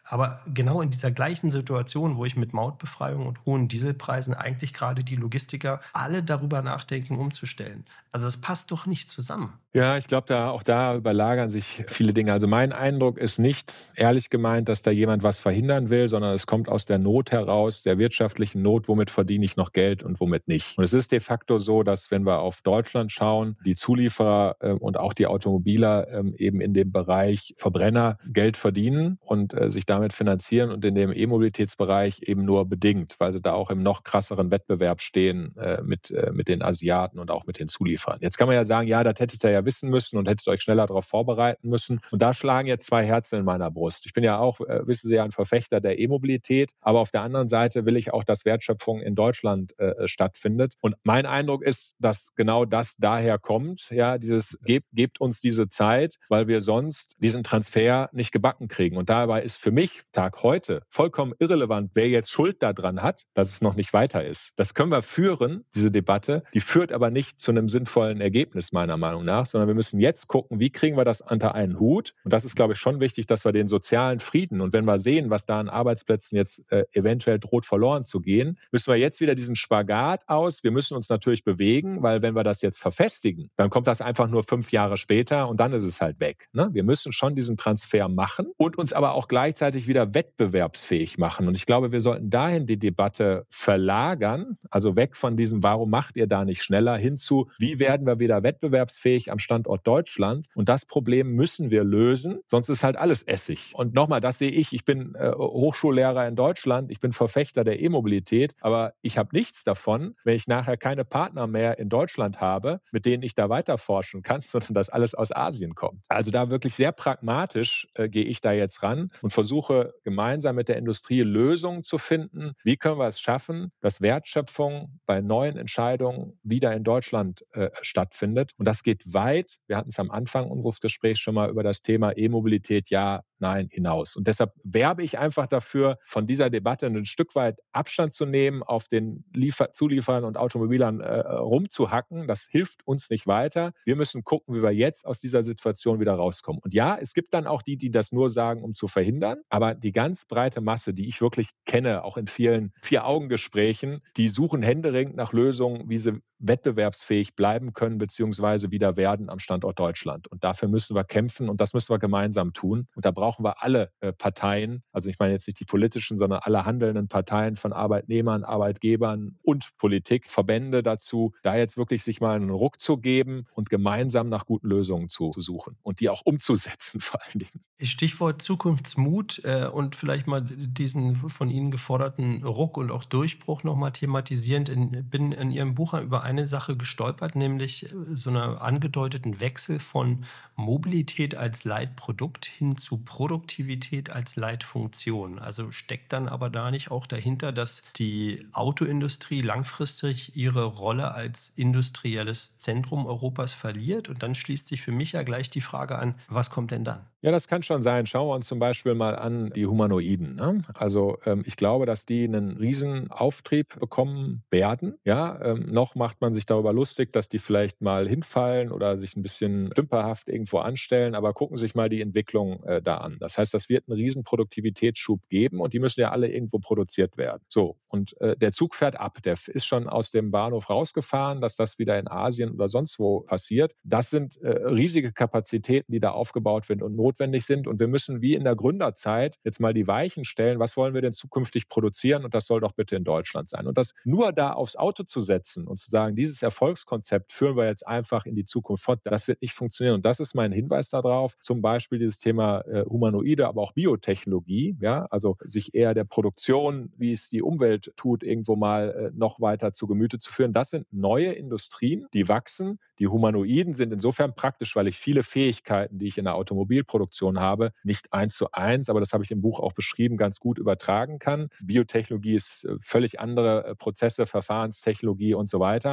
Aber genau in dieser gleichen Situation, wo ich mit Mautbefreiung und hohen Dieselpreisen eigentlich gerade die Logistiker alle darüber nachdenken, umzustellen. Also das passt doch nicht zusammen. Ja, ich glaube, da überlagern sich viele Dinge. Also mein Eindruck ist nicht ehrlich gemeint, dass da jemand was verhindern will, sondern es kommt aus der Not heraus, der wirtschaftlichen Not, womit verdiene ich noch Geld und womit nicht. Und es ist de facto so, dass wenn wir auf Deutschland schauen, die Zulieferer und auch die Automobiler eben in dem Bereich Verbrenner Geld verdienen und sich damit finanzieren und in dem E-Mobilitätsbereich eben nur bedingt, weil sie da auch im noch krasseren Wettbewerb stehen mit den Asiaten und auch mit den Zulieferern. Jetzt kann man ja sagen, ja, das hättet ihr ja wissen müssen und hättet euch schneller darauf vorbereiten müssen. Und da schlagen jetzt zwei Herzen in meiner Brust. Ich bin ja auch, wissen Sie ja, ein Verfechter der E-Mobilität, aber auf der anderen Seite will ich auch, dass Wertschöpfung in Deutschland stattfindet. Und mein Eindruck ist, dass genau das daher kommt, ja, dieses gebt uns diese Zeit, weil wir sonst diesen Transfer nicht gebacken kriegen. Und dabei ist für mich Tag heute vollkommen irrelevant, wer jetzt Schuld daran hat, dass es noch nicht weiter ist. Das können wir führen, diese Debatte, die führt aber nicht zu einem sinnvollen Ergebnis meiner Meinung nach, sondern wir müssen jetzt gucken, wie kriegen wir das unter einen Hut. Und das ist, glaube ich, schon wichtig, dass wir den sozialen Frieden, und wenn wir sehen, was da an Arbeitsplätzen jetzt eventuell droht verloren zu gehen, müssen wir jetzt wieder diesen Spagat aus. Wir müssen uns natürlich bewegen, weil wenn wir das jetzt verfestigen, dann kommt das einfach nur 5 Jahre später und dann ist es halt weg. Ne? Wir müssen schon diesen Transfer machen und uns aber auch gleichzeitig wieder wettbewerbsfähig machen. Und ich glaube, wir sollten dahin die Debatte verlagern, also weg von diesem, warum macht ihr da nicht schneller, hin zu, wie werden wir wieder wettbewerbsfähig am Standort Deutschland. Und das Problem müssen wir lösen, sonst ist halt alles Essig. Und nochmal, das sehe ich. Ich bin Hochschullehrer in Deutschland, ich bin Verfechter der E-Mobilität, aber ich habe nichts davon, wenn ich nachher keine Partner mehr in Deutschland habe, mit denen ich da weiter forschen kann, sondern dass alles aus Asien kommt. Also da wirklich sehr pragmatisch gehe ich da jetzt ran und versuche gemeinsam mit der Industrie Lösungen zu finden. Wie können wir es schaffen, dass Wertschöpfung bei neuen Entscheidungen wieder in Deutschland stattfindet? Und das geht weit. Wir hatten es am Anfang unseres Gesprächs schon mal über das Thema E-Mobilität, ja, nein, hinaus. Und deshalb werbe ich einfach dafür, von dieser Debatte ein Stück weit Abstand zu nehmen, auf den Zulieferern und Automobilern rumzuhacken. Das hilft uns nicht weiter. Wir müssen gucken, wie wir jetzt aus dieser Situation wieder rauskommen. Und ja, es gibt dann auch die das nur sagen, um zu verhindern. Aber die ganz breite Masse, die ich wirklich kenne, auch in vielen Vier-Augen-Gesprächen, die suchen händeringend nach Lösungen, wie sie wettbewerbsfähig bleiben können bzw. wieder werden am Standort Deutschland. Und dafür müssen wir kämpfen und das müssen wir gemeinsam tun. Und da brauchen wir alle Parteien, also ich meine jetzt nicht die politischen, sondern alle handelnden Parteien von Arbeitnehmern, Arbeitgebern und Politik, Verbände dazu, da jetzt wirklich sich mal einen Ruck zu geben und gemeinsam nach guten Lösungen zu suchen und die auch umzusetzen vor allen Dingen. Stichwort Zukunftsmut und vielleicht mal diesen von Ihnen geforderten Ruck und auch Durchbruch nochmal thematisierend. Bin in Ihrem Buch über eine Sache gestolpert, nämlich so einen angedeuteten Wechsel von Mobilität als Leitprodukt hin zu Produktivität als Leitfunktion. Also steckt dann aber da nicht auch dahinter, dass die Autoindustrie langfristig ihre Rolle als industrielles Zentrum Europas verliert? Und dann schließt sich für mich ja gleich die Frage an, was kommt denn dann? Ja, das kann schon sein. Schauen wir uns zum Beispiel mal an die Humanoiden. Ne? Also ich glaube, dass die einen riesen Auftrieb bekommen werden. Ja, noch macht man sich darüber lustig, dass die vielleicht mal hinfallen oder sich ein bisschen stümperhaft irgendwo anstellen. Aber gucken Sie sich mal die Entwicklung da an. Das heißt, das wird einen riesen Produktivitätsschub geben und die müssen ja alle irgendwo produziert werden. So, und der Zug fährt ab. Der ist schon aus dem Bahnhof rausgefahren, dass das wieder in Asien oder sonst wo passiert. Das sind riesige Kapazitäten, die da aufgebaut werden und notwendig sind. Und wir müssen wie in der Gründerzeit jetzt mal die Weichen stellen, was wollen wir denn zukünftig produzieren? Und das soll doch bitte in Deutschland sein. Und das nur da aufs Auto zu setzen und zu sagen, dieses Erfolgskonzept führen wir jetzt einfach in die Zukunft fort, das wird nicht funktionieren. Und das ist mein Hinweis darauf. Zum Beispiel dieses Thema Humanoide, aber auch Biotechnologie, ja, also sich eher der Produktion, wie es die Umwelt tut, irgendwo mal noch weiter zu Gemüte zu führen. Das sind neue Industrien, die wachsen. Die Humanoiden sind insofern praktisch, weil ich viele Fähigkeiten, die ich in der Automobilproduktion habe, nicht 1:1, aber das habe ich im Buch auch beschrieben, ganz gut übertragen kann. Biotechnologie ist völlig andere Prozesse, Verfahrenstechnologie und so weiter.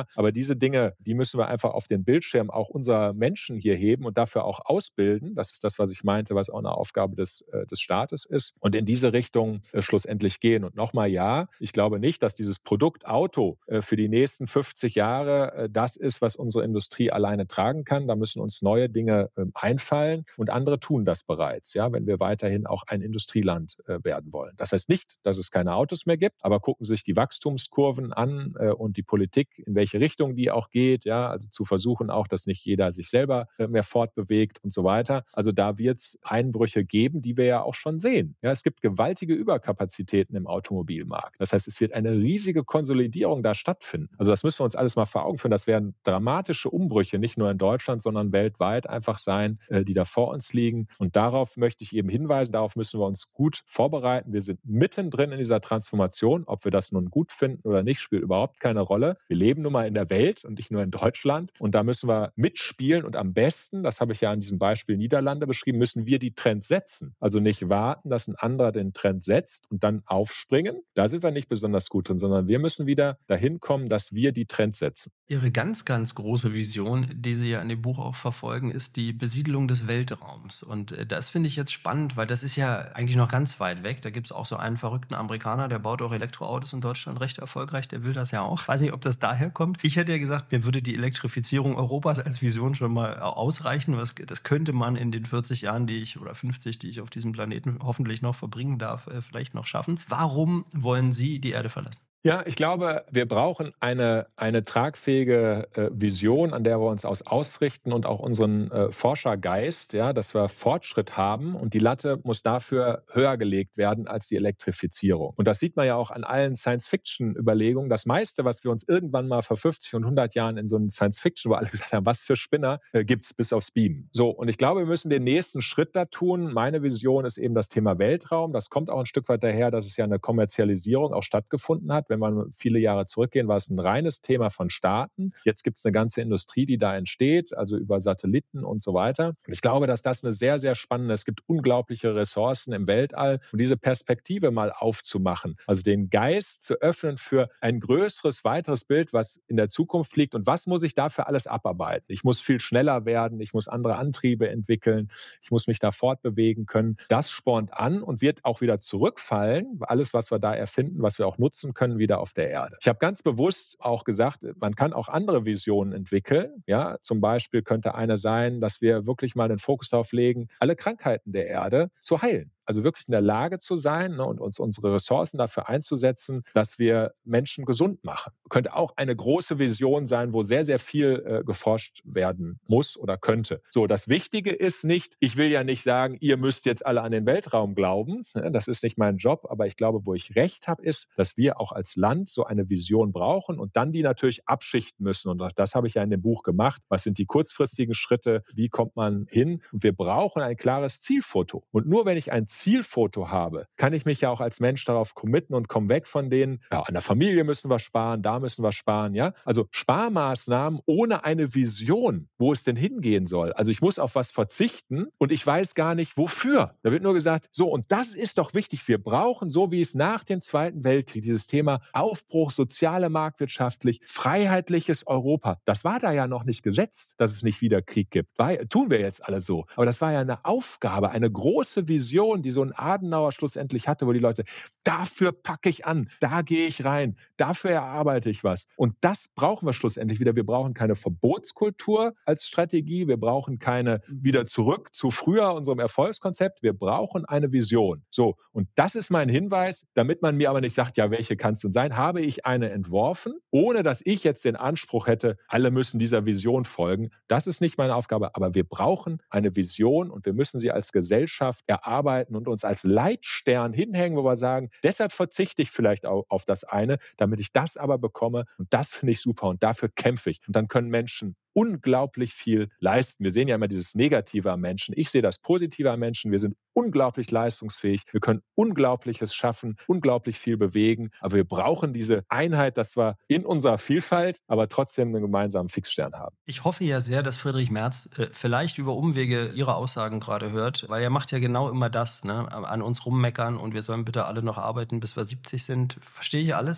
Thema. Aber diese Dinge, die müssen wir einfach auf den Bildschirm auch unserer Menschen hier heben und dafür auch ausbilden. Das ist das, was ich meinte, was auch eine Aufgabe des Staates ist. Und in diese Richtung schlussendlich gehen. Und nochmal, ja, ich glaube nicht, dass dieses Produkt Auto für die nächsten 50 Jahre das ist, was unsere Industrie alleine tragen kann. Da müssen uns neue Dinge einfallen und andere tun das bereits, ja, wenn wir weiterhin auch ein Industrieland werden wollen. Das heißt nicht, dass es keine Autos mehr gibt, aber gucken Sie sich die Wachstumskurven an und die Politik, in welche Richtung die auch geht, ja, also zu versuchen auch, dass nicht jeder sich selber mehr fortbewegt und so weiter. Also da wird es Einbrüche geben, die wir ja auch schon sehen. Ja, es gibt gewaltige Überkapazitäten im Automobilmarkt. Das heißt, es wird eine riesige Konsolidierung da stattfinden. Also das müssen wir uns alles mal vor Augen führen. Das werden dramatische Umbrüche, nicht nur in Deutschland, sondern weltweit einfach sein, die da vor uns liegen. Und darauf möchte ich eben hinweisen, darauf müssen wir uns gut vorbereiten. Wir sind mittendrin in dieser Transformation. Ob wir das nun gut finden oder nicht, spielt überhaupt keine Rolle. Wir leben nun mal in der Welt und nicht nur in Deutschland. Und da müssen wir mitspielen und am besten, das habe ich ja an diesem Beispiel Niederlande beschrieben, müssen wir die Trends setzen. Also nicht warten, dass ein anderer den Trend setzt und dann aufspringen. Da sind wir nicht besonders gut drin, sondern wir müssen wieder dahin kommen, dass wir die Trends setzen. Ihre ganz, ganz große Vision, die Sie ja in dem Buch auch verfolgen, ist die Besiedelung des Weltraums. Und das finde ich jetzt spannend, weil das ist ja eigentlich noch ganz weit weg. Da gibt es auch so einen verrückten Amerikaner, der baut auch Elektroautos in Deutschland recht erfolgreich. Der will das ja auch. Ich weiß nicht, ob das daher kommt. Ich hätte ja gesagt, mir würde die Elektrifizierung Europas als Vision schon mal ausreichen. Das könnte man in den 40 Jahren, oder 50, die ich auf diesem Planeten hoffentlich noch verbringen darf, vielleicht noch schaffen. Warum wollen Sie die Erde verlassen? Ja, ich glaube, wir brauchen eine tragfähige Vision, an der wir uns ausrichten und auch unseren Forschergeist, ja, dass wir Fortschritt haben. Und die Latte muss dafür höher gelegt werden als die Elektrifizierung. Und das sieht man ja auch an allen Science-Fiction-Überlegungen. Das meiste, was wir uns irgendwann mal vor 50 und 100 Jahren in so einem Science-Fiction, wo alle gesagt haben, was für Spinner, gibt es bis aufs Beamen. So, und ich glaube, wir müssen den nächsten Schritt da tun. Meine Vision ist eben das Thema Weltraum. Das kommt auch ein Stück weit daher, dass es ja eine Kommerzialisierung auch stattgefunden hat. Wenn man viele Jahre zurückgehen, war es ein reines Thema von Staaten. Jetzt gibt es eine ganze Industrie, die da entsteht, also über Satelliten und so weiter. Und ich glaube, dass das eine sehr, sehr spannende, es gibt unglaubliche Ressourcen im Weltall und diese Perspektive mal aufzumachen, also den Geist zu öffnen für ein größeres, weiteres Bild, was in der Zukunft liegt und was muss ich dafür alles abarbeiten. Ich muss viel schneller werden, ich muss andere Antriebe entwickeln, ich muss mich da fortbewegen können. Das spornt an und wird auch wieder zurückfallen, alles, was wir da erfinden, was wir auch nutzen können, wieder auf der Erde. Ich habe ganz bewusst auch gesagt, man kann auch andere Visionen entwickeln. Ja, zum Beispiel könnte eine sein, dass wir wirklich mal den Fokus darauf legen, alle Krankheiten der Erde zu heilen. Also wirklich in der Lage zu sein, und uns unsere Ressourcen dafür einzusetzen, dass wir Menschen gesund machen. Könnte auch eine große Vision sein, wo sehr, sehr viel geforscht werden muss oder könnte. So, das Wichtige ist nicht, ich will ja nicht sagen, ihr müsst jetzt alle an den Weltraum glauben. Das ist nicht mein Job, aber ich glaube, wo ich recht habe, ist, dass wir auch als Land so eine Vision brauchen und dann die natürlich abschichten müssen. Und das habe ich ja in dem Buch gemacht. Was sind die kurzfristigen Schritte? Wie kommt man hin? Und wir brauchen ein klares Zielfoto. Und nur wenn ich ein Zielfoto habe, kann ich mich ja auch als Mensch darauf committen und komme weg von denen, ja, an der Familie müssen wir sparen, da müssen wir sparen, ja. Also Sparmaßnahmen ohne eine Vision, wo es denn hingehen soll. Also ich muss auf was verzichten und ich weiß gar nicht, wofür. Da wird nur gesagt, so, und das ist doch wichtig. Wir brauchen, so wie es nach dem Zweiten Weltkrieg, dieses Thema Aufbruch, soziale marktwirtschaftlich, freiheitliches Europa. Das war da ja noch nicht gesetzt, dass es nicht wieder Krieg gibt. Tun wir jetzt alle so. Aber das war ja eine Aufgabe, eine große Vision, die so ein Adenauer schlussendlich hatte, wo die Leute, dafür packe ich an, da gehe ich rein, dafür erarbeite ich was. Und das brauchen wir schlussendlich wieder. Wir brauchen keine Verbotskultur als Strategie, wir brauchen keine wieder zurück zu früher unserem Erfolgskonzept, wir brauchen eine Vision. So, und das ist mein Hinweis, damit man mir aber nicht sagt, ja, welche kann es denn sein, habe ich eine entworfen, ohne dass ich jetzt den Anspruch hätte, alle müssen dieser Vision folgen. Das ist nicht meine Aufgabe, aber wir brauchen eine Vision und wir müssen sie als Gesellschaft erarbeiten und uns als Leitstern hinhängen, wo wir sagen, deshalb verzichte ich vielleicht auf das eine, damit ich das aber bekomme und das finde ich super und dafür kämpfe ich. Und dann können Menschen unglaublich viel leisten. Wir sehen ja immer dieses Negative am Menschen. Ich sehe das Positive am Menschen. Wir sind unglaublich leistungsfähig. Wir können Unglaubliches schaffen, unglaublich viel bewegen. Aber wir brauchen diese Einheit, dass wir in unserer Vielfalt, aber trotzdem einen gemeinsamen Fixstern haben. Ich hoffe ja sehr, dass Friedrich Merz vielleicht über Umwege Ihre Aussagen gerade hört, weil er macht ja genau immer das, ne? An uns rummeckern und wir sollen bitte alle noch arbeiten, bis wir 70 sind. Verstehe ich alles, aber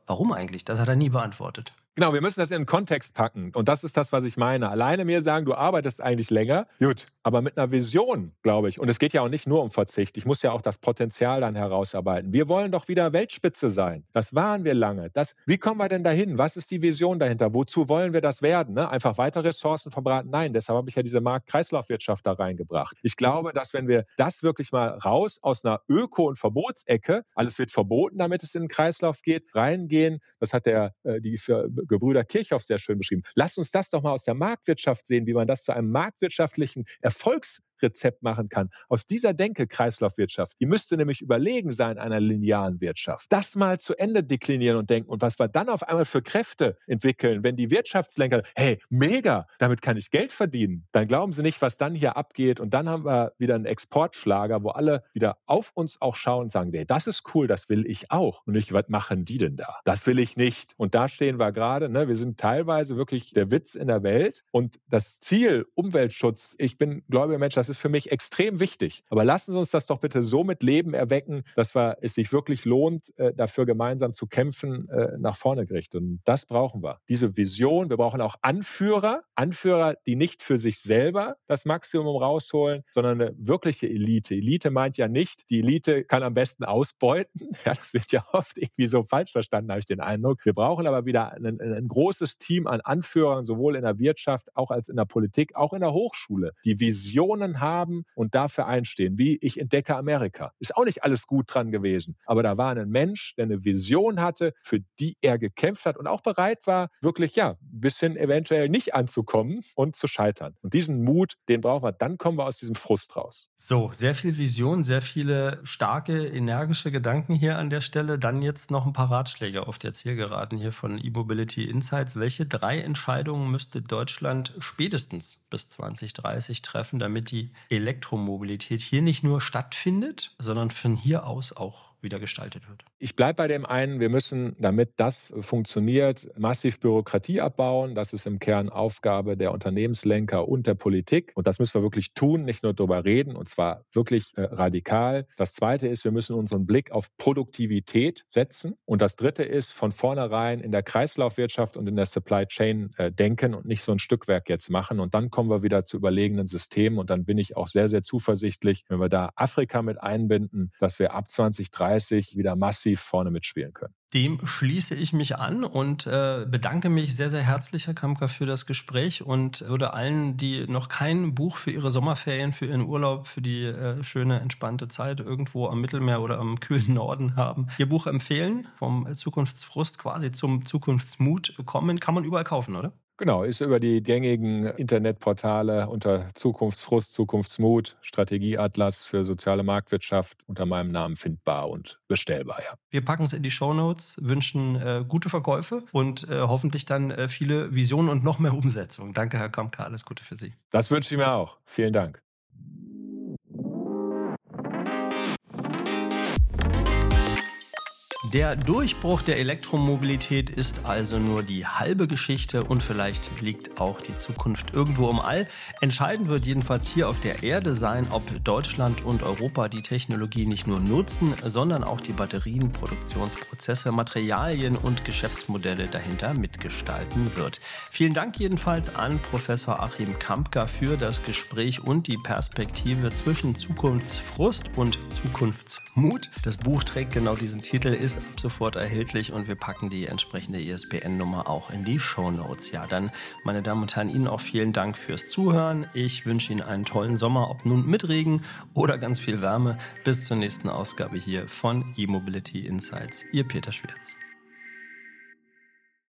warum eigentlich? Das hat er nie beantwortet. Genau, wir müssen das in den Kontext packen. Und das ist das, was ich meine. Alleine mir sagen, du arbeitest eigentlich länger, gut, aber mit einer Vision, glaube ich. Und es geht ja auch nicht nur um Verzicht. Ich muss ja auch das Potenzial dann herausarbeiten. Wir wollen doch wieder Weltspitze sein. Das waren wir lange. Wie kommen wir denn dahin? Was ist die Vision dahinter? Wozu wollen wir das werden? Ne? Einfach weiter Ressourcen verbraten? Nein, deshalb habe ich ja diese Markt-Kreislaufwirtschaft da reingebracht. Ich glaube, dass wenn wir das wirklich mal raus aus einer Öko- und Verbotsecke, alles wird verboten, damit es in den Kreislauf geht, reingehen, das hat die Gebrüder Kirchhoff sehr schön beschrieben. Lasst uns das doch mal aus der Marktwirtschaft sehen, wie man das zu einem marktwirtschaftlichen Erfolgsrezept machen kann. Aus dieser Denke Kreislaufwirtschaft, die müsste nämlich überlegen sein einer linearen Wirtschaft. Das mal zu Ende deklinieren und denken und was wir dann auf einmal für Kräfte entwickeln, wenn die Wirtschaftslenker, hey, mega, damit kann ich Geld verdienen, dann glauben sie nicht, was dann hier abgeht und dann haben wir wieder einen Exportschlager, wo alle wieder auf uns auch schauen und sagen, nee, das ist cool, das will ich auch. Und nicht, was machen die denn da? Das will ich nicht. Und da stehen wir gerade. Wir sind teilweise wirklich der Witz in der Welt und das Ziel Umweltschutz, ich bin gläubiger Mensch, das ist für mich extrem wichtig. Aber lassen Sie uns das doch bitte so mit Leben erwecken, dass es sich wirklich lohnt, dafür gemeinsam zu kämpfen, nach vorne gerichtet. Und das brauchen wir. Diese Vision, wir brauchen auch Anführer, die nicht für sich selber das Maximum rausholen, sondern eine wirkliche Elite. Elite meint ja nicht, die Elite kann am besten ausbeuten. Ja, das wird ja oft irgendwie so falsch verstanden, habe ich den Eindruck. Wir brauchen aber wieder ein großes Team an Anführern, sowohl in der Wirtschaft, auch als in der Politik, auch in der Hochschule, die Visionen haben und dafür einstehen, wie ich entdecke Amerika. Ist auch nicht alles gut dran gewesen, aber da war ein Mensch, der eine Vision hatte, für die er gekämpft hat und auch bereit war, wirklich, ein bisschen eventuell nicht anzukommen und zu scheitern. Und diesen Mut, den brauchen wir, dann kommen wir aus diesem Frust raus. So, sehr viel Vision, sehr viele starke, energische Gedanken hier an der Stelle. Dann jetzt noch ein paar Ratschläge auf der Zielgeraden hier von E-Mobility Insights. Welche 3 Entscheidungen müsste Deutschland spätestens bis 2030 treffen, damit die Elektromobilität hier nicht nur stattfindet, sondern von hier aus auch wieder gestaltet wird? Ich bleibe bei dem einen, wir müssen, damit das funktioniert, massiv Bürokratie abbauen. Das ist im Kern Aufgabe der Unternehmenslenker und der Politik. Und das müssen wir wirklich tun, nicht nur darüber reden, und zwar wirklich radikal. Das Zweite ist, wir müssen unseren Blick auf Produktivität setzen. Und das Dritte ist, von vornherein in der Kreislaufwirtschaft und in der Supply Chain denken und nicht so ein Stückwerk jetzt machen. Und dann kommen wir wieder zu überlegenen Systemen. Und dann bin ich auch sehr, sehr zuversichtlich, wenn wir da Afrika mit einbinden, dass wir ab 2030 wieder massiv vorne mitspielen können. Dem schließe ich mich an und bedanke mich sehr, sehr herzlich, Herr Kampka, für das Gespräch und würde allen, die noch kein Buch für ihre Sommerferien, für ihren Urlaub, für die schöne, entspannte Zeit irgendwo am Mittelmeer oder am kühlen Norden haben, Ihr Buch empfehlen. Vom Zukunftsfrust quasi zum Zukunftsmut bekommen. Kann man überall kaufen, oder? Genau, ist über die gängigen Internetportale unter Zukunftsfrust, Zukunftsmut, Strategieatlas für soziale Marktwirtschaft unter meinem Namen findbar und bestellbar. Ja. Wir packen es in die Shownotes, wünschen gute Verkäufe und hoffentlich dann viele Visionen und noch mehr Umsetzung. Danke, Herr Kampka, alles Gute für Sie. Das wünsche ich mir auch. Vielen Dank. Der Durchbruch der Elektromobilität ist also nur die halbe Geschichte und vielleicht liegt auch die Zukunft irgendwo im All. Entscheidend wird jedenfalls hier auf der Erde sein, ob Deutschland und Europa die Technologie nicht nur nutzen, sondern auch die Batterien, Produktionsprozesse, Materialien und Geschäftsmodelle dahinter mitgestalten wird. Vielen Dank jedenfalls an Professor Achim Kampka für das Gespräch und die Perspektive zwischen Zukunftsfrust und Zukunftsmut. Das Buch trägt genau diesen Titel, ist ab sofort erhältlich und wir packen die entsprechende ISBN-Nummer auch in die Shownotes. Ja, dann, meine Damen und Herren, Ihnen auch vielen Dank fürs Zuhören. Ich wünsche Ihnen einen tollen Sommer, ob nun mit Regen oder ganz viel Wärme. Bis zur nächsten Ausgabe hier von E-Mobility Insights. Ihr Peter Schwierz.